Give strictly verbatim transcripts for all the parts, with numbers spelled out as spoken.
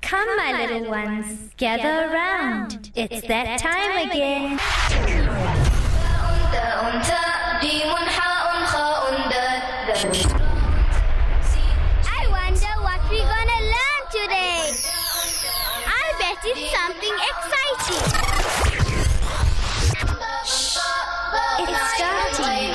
Come, my little ones, gather around. It's that time again. I wonder what we're gonna learn today. I bet it's something exciting. It's starting.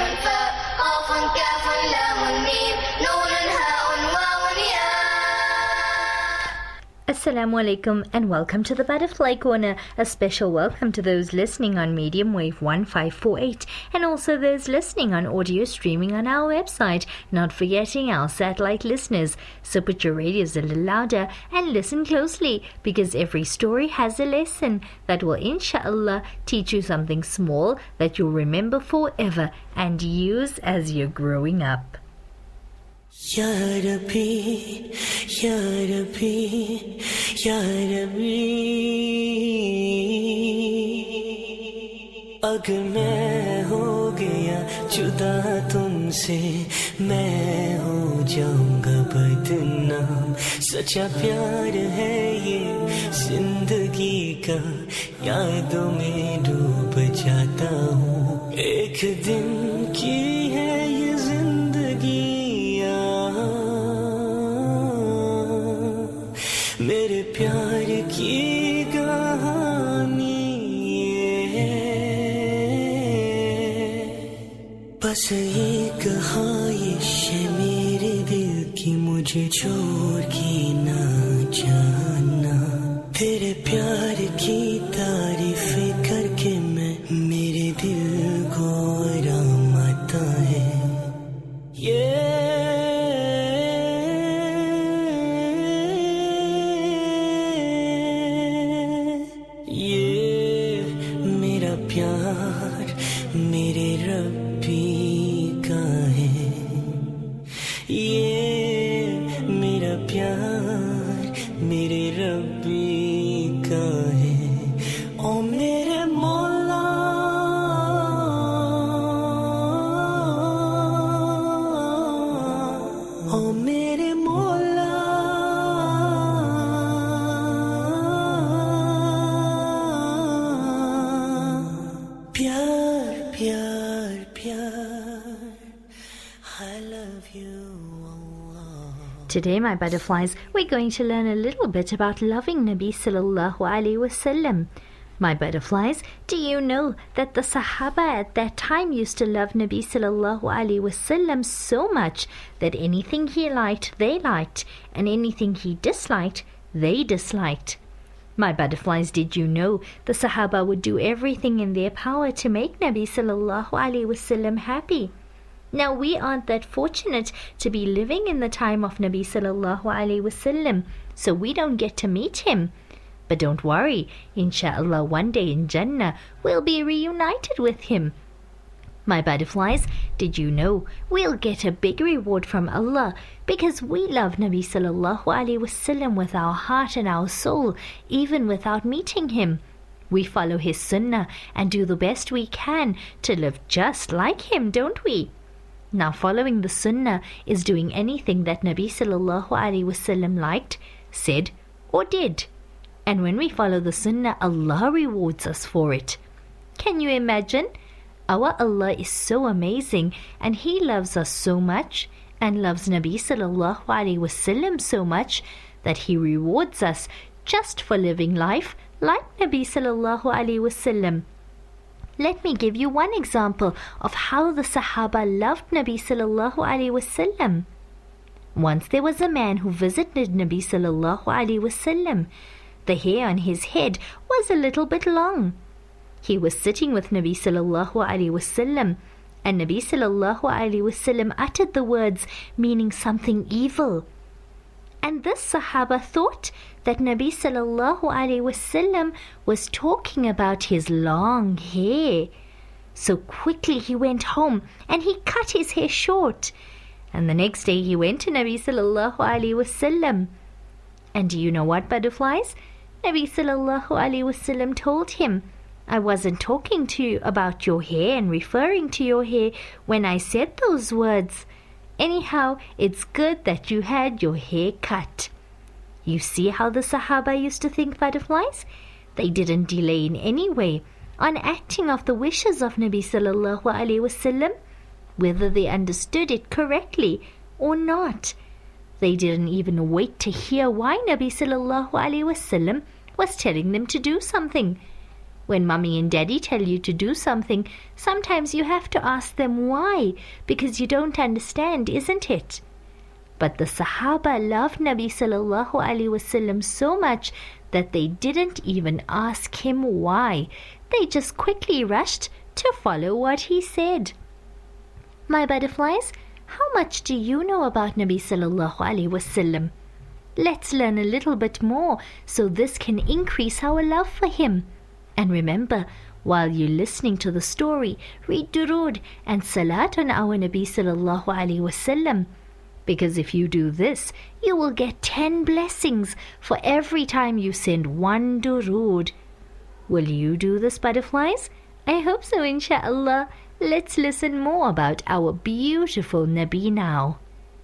Assalamu alaikum and welcome to the Butterfly Corner. A special welcome to those listening on medium wave one five four eight and also those listening on audio streaming on our website, not forgetting our satellite listeners. So put your radios a little louder and listen closely, because every story has a lesson that will inshallah teach you something small that you'll remember forever and use as you're growing up. Ya Rabbi, Ya Rabbi, Ya Rabbi, अगर मैं हो गया जुदा तुमसे मैं हो जाऊंगा बदनाम सच्चा प्यार है ये जिंदगी का यादों में डूब जाता हूँ एक दिन की है ये जिंदगी मेरे प्यार की कहानी बस एक ख्वाहिश है मेरे दिल की मुझे छोड़ के ना जाना तेरे प्यार की तारीफ करके मैं मेरे दिल को आराम आता है ये Today, my butterflies, we're going to learn a little bit about loving Nabi sallallahu alaihi wasallam. My butterflies, do you know that the Sahaba at that time used to love Nabi sallallahu alaihi wasallam so much that anything he liked, they liked, and anything he disliked, they disliked? My butterflies, did you know the Sahaba would do everything in their power to make Nabi sallallahu alaihi wasallam happy? Now, we aren't that fortunate to be living in the time of Nabi sallallahu alaihi wasallam, so we don't get to meet him. But don't worry, inshallah, one day in Jannah we'll be reunited with him. My butterflies, did you know we'll get a big reward from Allah because we love Nabi sallallahu alaihi wasallam with our heart and our soul, even without meeting him. We follow his sunnah and do the best we can to live just like him, don't we? Now, following the sunnah is doing anything that Nabi sallallahu alaihi wasallam liked, said, or did. And when we follow the sunnah, Allah rewards us for it. Can you imagine? Our Allah is so amazing, and He loves us so much, and loves Nabi sallallahu alaihi wasallam so much, that He rewards us just for living life like Nabi sallallahu alaihi wasallam. Let me give you one example of how the Sahaba loved Nabi sallallahu alaihi wasallam. Once there was a man who visited Nabi sallallahu alaihi wasallam. The hair on his head was a little bit long. He was sitting with Nabi sallallahu alaihi wasallam, and Nabi sallallahu alaihi wasallam uttered the words meaning something evil. And this Sahaba thought that Nabi sallallahu alaihi wasallam was talking about his long hair. So quickly he went home and he cut his hair short. And the next day he went to Nabi sallallahu alaihi wasallam. And do you know what, butterflies? Nabi sallallahu alaihi wasallam told him, I wasn't talking to you about your hair and referring to your hair when I said those words. Anyhow, it's good that you had your hair cut. You see how the Sahaba used to think, butterflies? They didn't delay in any way on acting of the wishes of Nabi sallallahu alaihi wasallam, whether they understood it correctly or not. They didn't even wait to hear why Nabi sallallahu alaihi wasallam was telling them to do something. When mummy and daddy tell you to do something, sometimes you have to ask them why, because you don't understand, isn't it? But the Sahaba loved Nabi sallallahu alaihi wasallam so much that they didn't even ask him why. They just quickly rushed to follow what he said. My butterflies, how much do you know about Nabi sallallahu alaihi wasallam? Let's learn a little bit more so this can increase our love for him. And remember, while you're listening to the story, read durood and salat on our Nabi sallallahu alaihi wasallam. Because if you do this, you will get ten blessings for every time you send one durood. Will you do this, butterflies? I hope so, inshallah. Let's listen more about our beautiful Nabi now.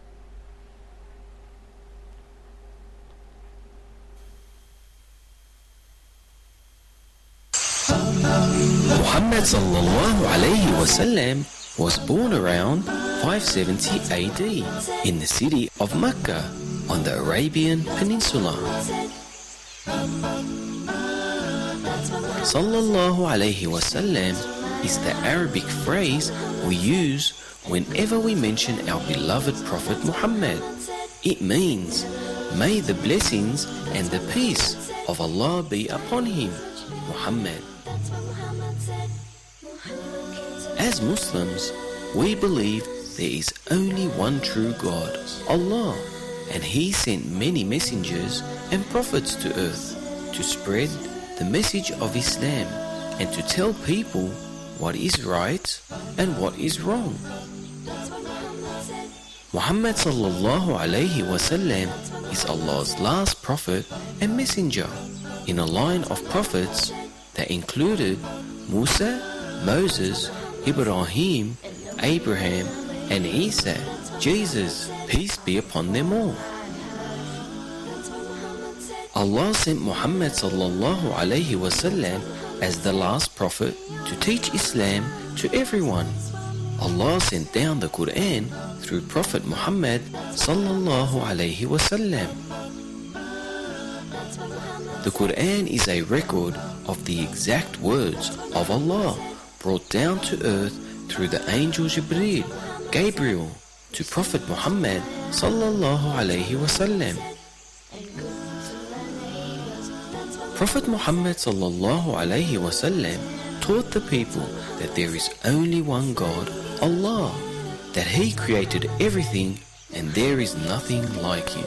Muhammad sallallahu alayhi wasallam was born around five seventy A D in the city of Mecca on the Arabian Peninsula. Sallallahu alayhi wasallam is the Arabic phrase we use whenever we mention our beloved Prophet Muhammad. It means, may the blessings and the peace of Allah be upon him, Muhammad. As Muslims, we believe there is only one true God, Allah, and He sent many messengers and prophets to earth to spread the message of Islam and to tell people what is right and what is wrong. Muhammad sallallahu alayhi wasallam is Allah's last prophet and messenger in a line of prophets that included Musa, Moses, Ibrahim, Abraham, and Isa, Jesus, peace be upon them all. Allah sent Muhammad sallallahu alayhi wasallam as the last prophet to teach Islam to everyone. Allah sent down the Quran through Prophet Muhammad sallallahu alayhi wasallam. The Quran is a record of the exact words of Allah brought down to earth through the angel Jibreel, Gabriel, to Prophet Muhammad sallallahu alayhi wasallam. Prophet Muhammad sallallahu alayhi wasallam taught the people that there is only one God, Allah, that He created everything and there is nothing like Him.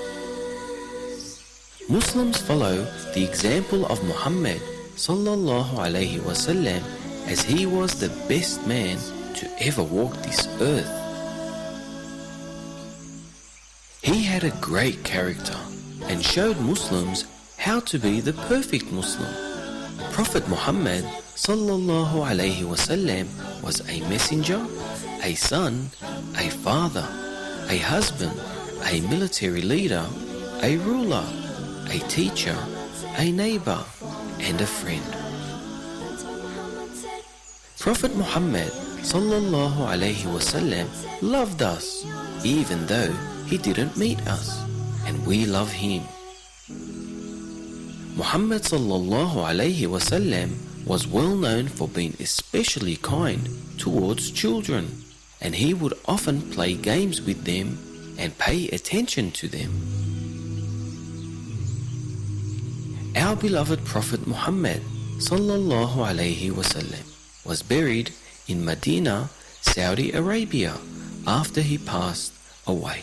Muslims follow the example of Muhammad sallallahu alayhi wasallam as he was the best man to ever walk this earth. He had a great character and showed Muslims how to be the perfect Muslim. Prophet Muhammad sallallahu alayhi wasallam was a messenger, a son, a father, a husband, a military leader, a ruler, a teacher, a neighbor, and a friend. Prophet Muhammad sallallahu alayhi wasallam loved us, even though he didn't meet us, and we love him. Muhammad sallallahu alayhi wasallam was well known for being especially kind towards children, and he would often play games with them and pay attention to them. Our beloved Prophet Muhammad sallallahu alayhi wasallam was buried in Medina, Saudi Arabia, after he passed away.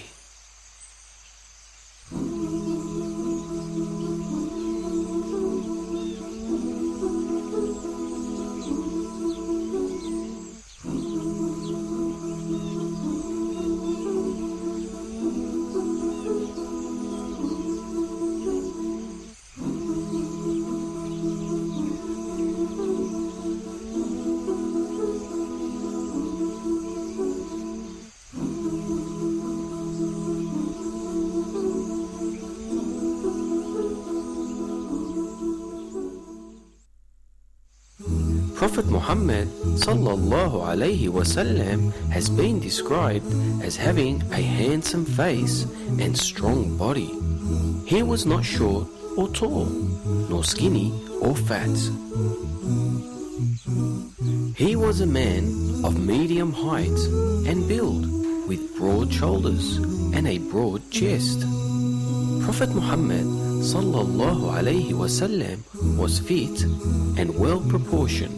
Prophet Muhammad sallallahu alaihi wasallam has been described as having a handsome face and strong body. He was not short or tall, nor skinny or fat. He was a man of medium height and build, with broad shoulders and a broad chest. Prophet Muhammad sallallahu alaihi wasallam was fit and well proportioned.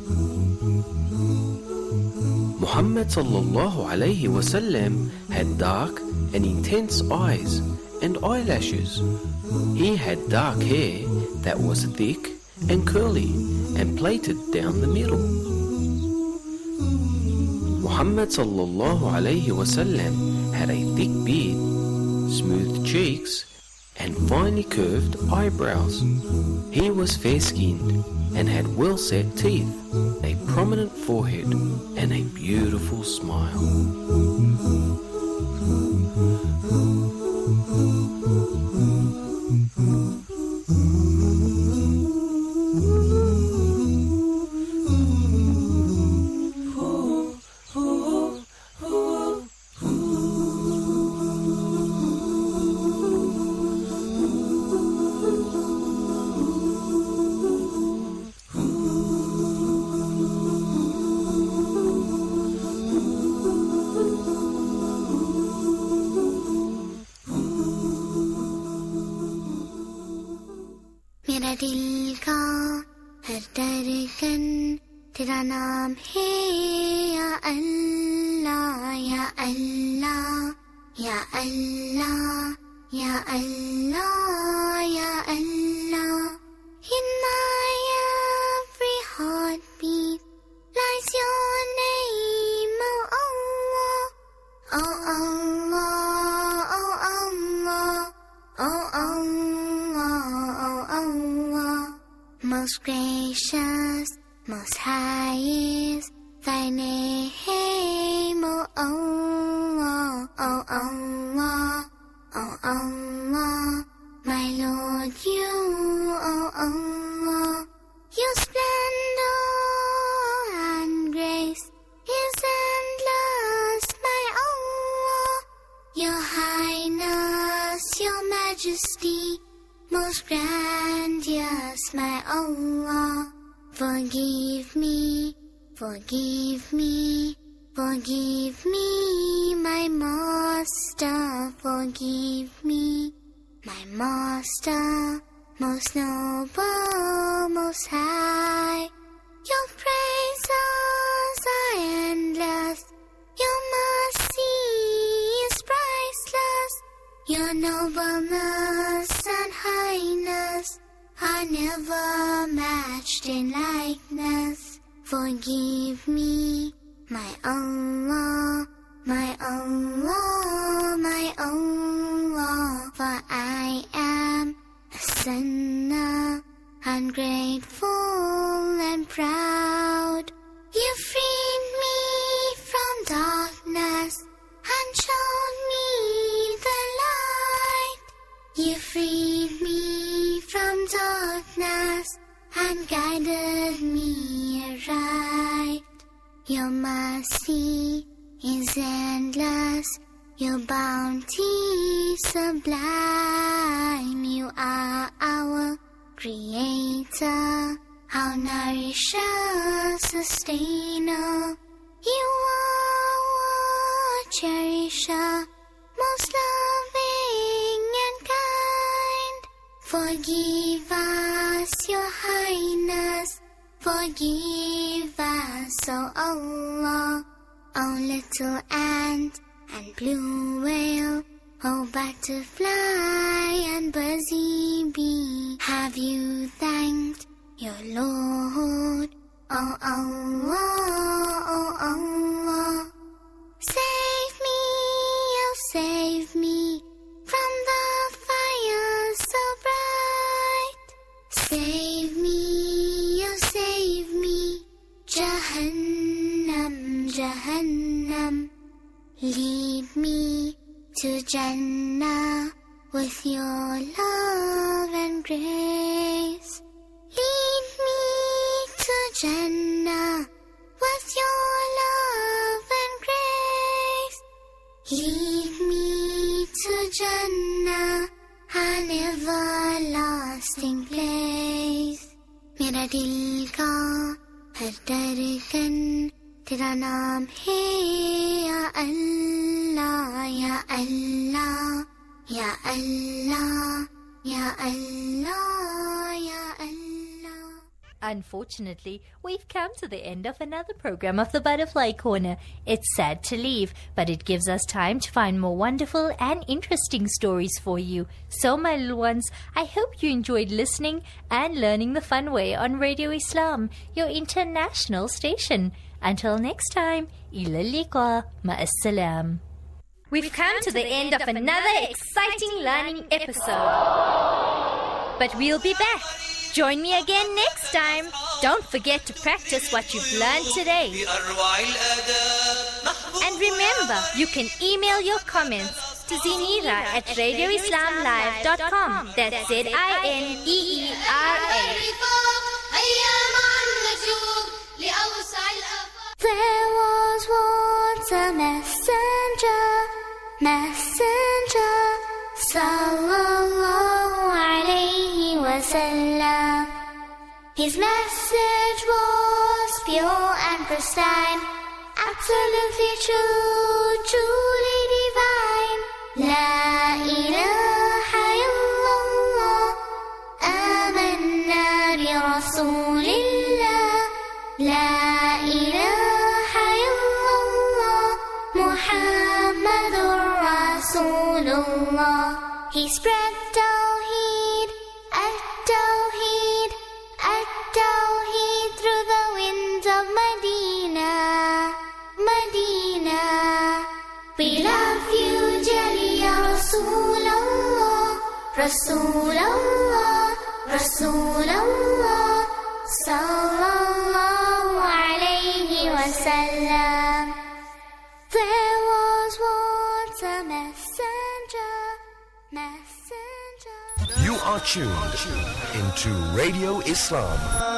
Muhammad sallallahu alaihi wasallam had dark and intense eyes and eyelashes. He had dark hair that was thick and curly and plaited down the middle. Muhammad sallallahu alaihi wasallam had a thick beard, smooth cheeks, and finely curved eyebrows. He was fair-skinned and had well-set teeth, a prominent forehead, and a beautiful smile. मेरा दिल का हर धड़कन तेरा नाम है या अल्लाह या अल्लाह या अल्लाह या अल्लाह या अल्लाह. In my every heartbeat lies your name, oh Allah, oh Allah, oh Allah, oh Allah, oh Allah. Most gracious, most high is thy name, oh Allah, oh Allah, oh Allah. My Lord, you, oh Allah, your splendor and grace is endless, my Allah. Your highness, your majesty, most grandiose, my Allah. Forgive me, forgive me, forgive me, my Master, forgive me. My Master, most noble, most high, your praises are endless, your mercy is priceless, your nobleness and highness are never matched in likeness. Forgive me, my Allah, my Allah, my Allah, for I am a sinner, ungrateful and proud. You freed me from darkness and showed me the light. You freed me from darkness and guided me aright. Your mercy is endless, your bounty sublime. You are our creator, our nourisher, sustainer. You are our cherisher, most loving and kind. Forgive us, your highness, forgive us, oh Allah. Oh little ant and blue whale, oh butterfly and busy bee, have you thanked your Lord? Oh Allah, oh Allah. Save me, oh save me from the fire so bright. Save me, oh save me, Jahannam, Jahannam. Lead me to Jannah with your love and grace. Lead me to Jannah resting place. मेरा दिल का हर धड़कन तेरा नाम है या अल्लाह या अल्लाह या अल्लाह या अल्लाह या अल्लाह. Unfortunately, we've come to the end of another program of the Butterfly Corner. It's sad to leave, but it gives us time to find more wonderful and interesting stories for you. So, my little ones, I hope you enjoyed listening and learning the fun way on Radio Islam, your international station. Until next time, ila liqa, ma'assalam. We've come to the end of another exciting learning episode. But we'll be back. Join me again next time. Don't forget to practice what you've learned today. And remember, you can email your comments to Zinira at radio islam live dot com. That's Z I N E E R A. There was once a messenger, messenger, sallallahu alayhi wa sallam. His message was pure and pristine, absolutely true, truly divine. La ilaha illallah, amanna bi rasulillah. La ilaha illallah, Muhammadur Rasulullah. He spread Tawheed, at-Tawheed, at-Tawheed through the winds of Medina, Medina. We love you, Jali, Ya Rasulallah, Rasulallah, Rasulallah, sallallahu alayhi wa sallam. There was once a messenger, messenger. You are tuned into Radio Islam.